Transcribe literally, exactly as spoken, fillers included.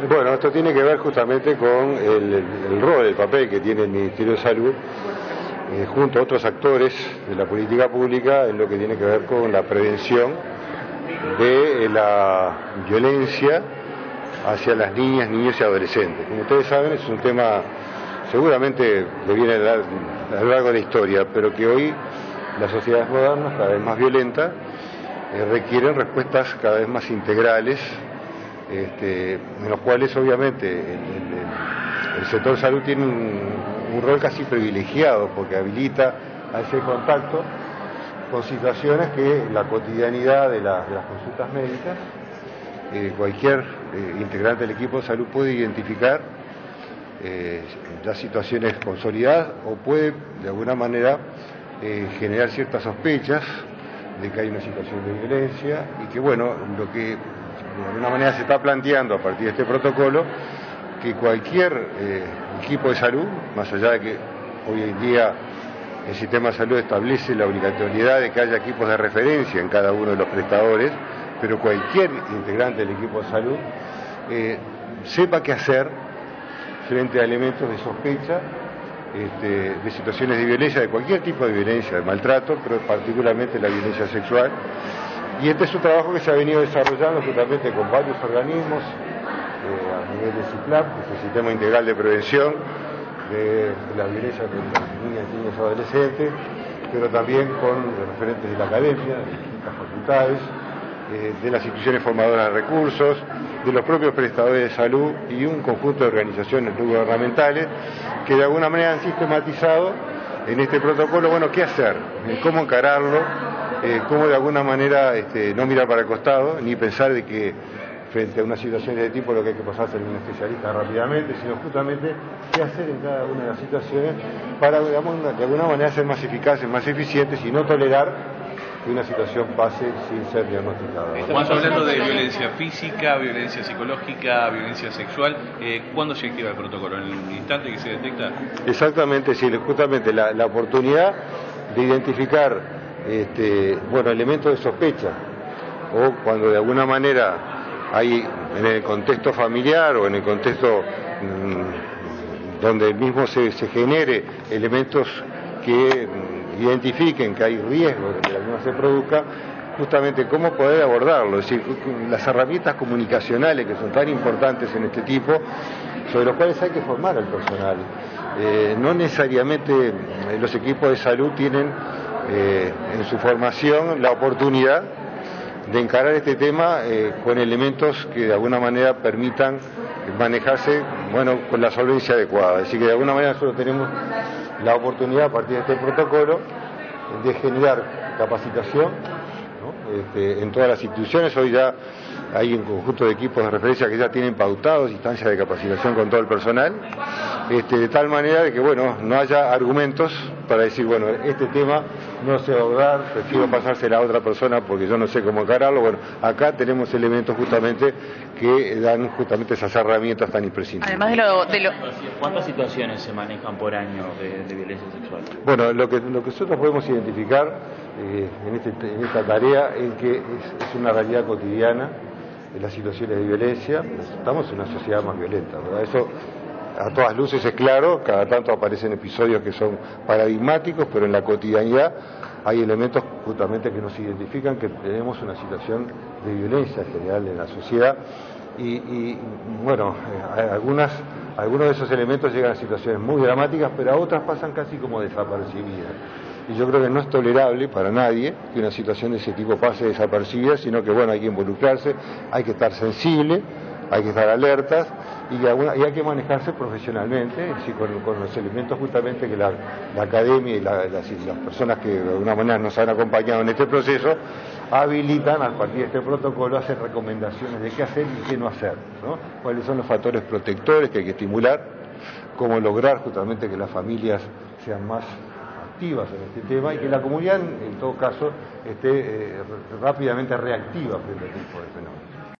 Bueno, esto tiene que ver justamente con el, el, el rol, el papel que tiene el Ministerio de Salud eh, junto a otros actores de la política pública en lo que tiene que ver con la prevención de la violencia hacia las niñas, niños y adolescentes. Como ustedes saben, es un tema seguramente que viene a lo largo de la historia, pero que hoy las sociedades modernas, cada vez más violentas, eh, requieren respuestas cada vez más integrales, este, en los cuales obviamente el, el, el sector salud tiene un, un rol casi privilegiado, porque habilita a ese contacto con situaciones que la cotidianidad de, la, de las consultas médicas, eh, cualquier eh, integrante del equipo de salud puede identificar eh, las situaciones consolidadas o puede de alguna manera eh, generar ciertas sospechas de que hay una situación de violencia y que bueno, lo que de alguna manera se está planteando a partir de este protocolo, que cualquier eh, equipo de salud, más allá de que hoy en día el sistema de salud establece la obligatoriedad de que haya equipos de referencia en cada uno de los prestadores, pero cualquier integrante del equipo de salud eh, sepa qué hacer frente a elementos de sospecha, este, de situaciones de violencia, de cualquier tipo de violencia, de maltrato, pero particularmente la violencia sexual. Y este es un trabajo que se ha venido desarrollando justamente con varios organismos, eh, a nivel de CIPLAP, que es el Sistema Integral de Prevención de la Violencia contra las niñas, niños y adolescentes, pero también con referentes de la academia, de distintas facultades, eh, de las instituciones formadoras de recursos, de los propios prestadores de salud y un conjunto de organizaciones no gubernamentales que de alguna manera han sistematizado en este protocolo, bueno, qué hacer, cómo encararlo, eh, cómo de alguna manera este, no mirar para el costado, ni pensar de que frente a una situación de este tipo lo que hay que pasar a ser un especialista rápidamente, sino justamente qué hacer en cada una de las situaciones para, digamos, de alguna manera ser más eficaces, más eficientes y no tolerar que una situación pase sin ser diagnosticada. Estamos hablando de violencia física, violencia psicológica, violencia sexual. Eh, ¿Cuándo se activa el protocolo? ¿En el instante que se detecta? Exactamente, sí, justamente la, la oportunidad de identificar este, bueno, elementos de sospecha o cuando de alguna manera hay en el contexto familiar o en el contexto mmm, donde mismo se, se genere elementos que mmm, identifiquen que hay riesgo de que alguna se produzca, justamente cómo poder abordarlo, es decir, las herramientas comunicacionales que son tan importantes en este tipo, sobre los cuales hay que formar al personal. Eh, no necesariamente los equipos de salud tienen eh, en su formación la oportunidad de encarar este tema eh, con elementos que de alguna manera permitan manejarse, bueno, con la solvencia adecuada. Es decir, que de alguna manera nosotros tenemos la oportunidad a partir de este protocolo de generar capacitación, ¿no? Este, en todas las instituciones. Hoy ya hay un conjunto de equipos de referencia que ya tienen pautados instancias de capacitación con todo el personal, este, de tal manera de que, bueno, no haya argumentos para decir, bueno, este tema no sé abordar, prefiero pasársela a otra persona porque yo no sé cómo encararlo. Bueno, acá tenemos elementos justamente que dan justamente esas herramientas tan imprescindibles. Además de lo, de lo... ¿Cuántas situaciones se manejan por año de, de violencia sexual? Bueno, lo que, lo que nosotros podemos identificar eh, en, este, en esta tarea es que es, es una realidad cotidiana en las situaciones de violencia. Estamos en una sociedad más violenta, ¿verdad? Eso a todas luces es claro, cada tanto aparecen episodios que son paradigmáticos, pero en la cotidianidad hay elementos justamente que nos identifican que tenemos una situación de violencia general en la sociedad y, y bueno, eh, algunas, algunos de esos elementos llegan a situaciones muy dramáticas, pero a otras pasan casi como desapercibidas. Y yo creo que no es tolerable para nadie que una situación de ese tipo pase desapercibida, sino que bueno, hay que involucrarse, hay que estar sensible, hay que estar alertas y, que alguna, y hay que manejarse profesionalmente, es decir, con, con los elementos justamente que la, la academia y la, las, las personas que de alguna manera nos han acompañado en este proceso habilitan a partir de este protocolo a hacer recomendaciones de qué hacer y qué no hacer, ¿no? Cuáles son los factores protectores que hay que estimular, cómo lograr justamente que las familias sean más activas en este tema y que la comunidad en todo caso esté eh, rápidamente reactiva frente a este tipo de fenómenos.